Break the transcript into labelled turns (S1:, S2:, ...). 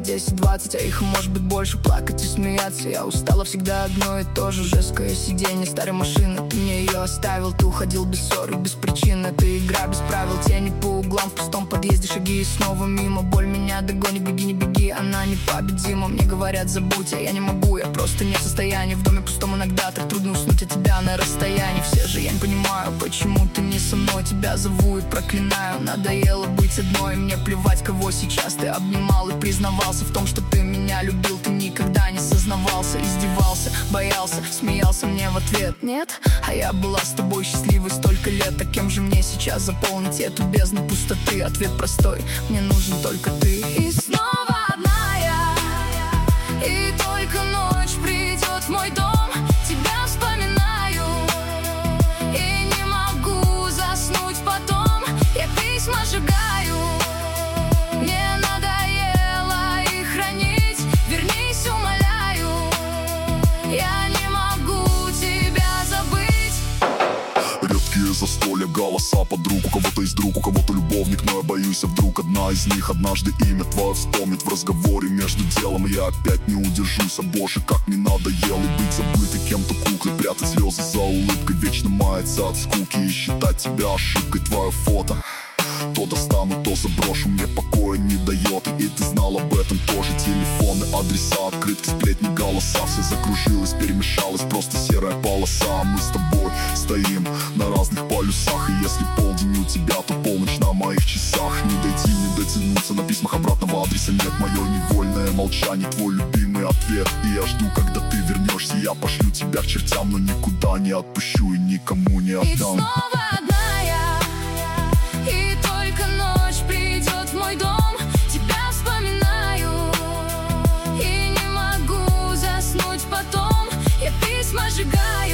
S1: 10-20, а их может быть больше. Плакать и смеяться, я устала всегда одно и то же. Жесткое сиденье старой машины, ты мне ее оставил. Ты уходил без ссоры, без причин. Это игра без правил, тени по углам в пустом подъезде. Шаги и снова мимо, боль меня догонит. Беги, не беги, она непобедима. Мне говорят забудь, а я не могу, я просто не в состоянии. В доме пустом иногда так трудно уснуть от тебя на расстоянии. Все же я не понимаю, почему ты не со мной. Тебя зову и проклинаю, надоело быть одной. Мне плевать, кого сейчас ты обнимал и признавался в том, что ты меня любил. Ты никогда не сознавался, издевался, боялся, смеялся мне в ответ. Нет, а я была с тобой счастливой столько лет. Так кем же мне сейчас заполнить эту бездну пустоты? Ответ простой, мне нужен только ты. И снова одна я, и только ночь придет в мой дом. Тебя вспоминаю и не могу заснуть потом. Я письма сжигаю, мне надоело их хранить. Вернись, умоляю, я не могу тебя забыть.
S2: Редкие застолья, голоса подруг. У кого-то есть друг, у кого-то любовник, но я боюсь, а вдруг одна из них однажды имя твое вспомнит в разговоре между делом. И я опять не удержусь, а боже, как мне надоело быть забытой кем-то куклой, прятать слезы за улыбкой, вечно маяться от скуки и считать тебя ошибкой. Твое фото то достану, то заброшу, мне покоя не дает. И ты знал об этом тоже. Телефоны, адреса, открытки, сплетни, голоса. Все закружилось, перемешалось, просто серая полоса. Мы с тобой стоим на разных полюсах, и если полдень у тебя, то полночь на моих часах. Не дойти, не дотянуться, на письмах обратного адреса нет. Мое невольное молчание, твой любимый ответ. И я жду, когда ты вернешься. Я пошлю тебя к чертям, но никуда не отпущу и никому не отдам.
S1: И снова одна я, и только ночь придет в мой дом. Тебя вспоминаю и не могу заснуть потом. Я письма сжигаю.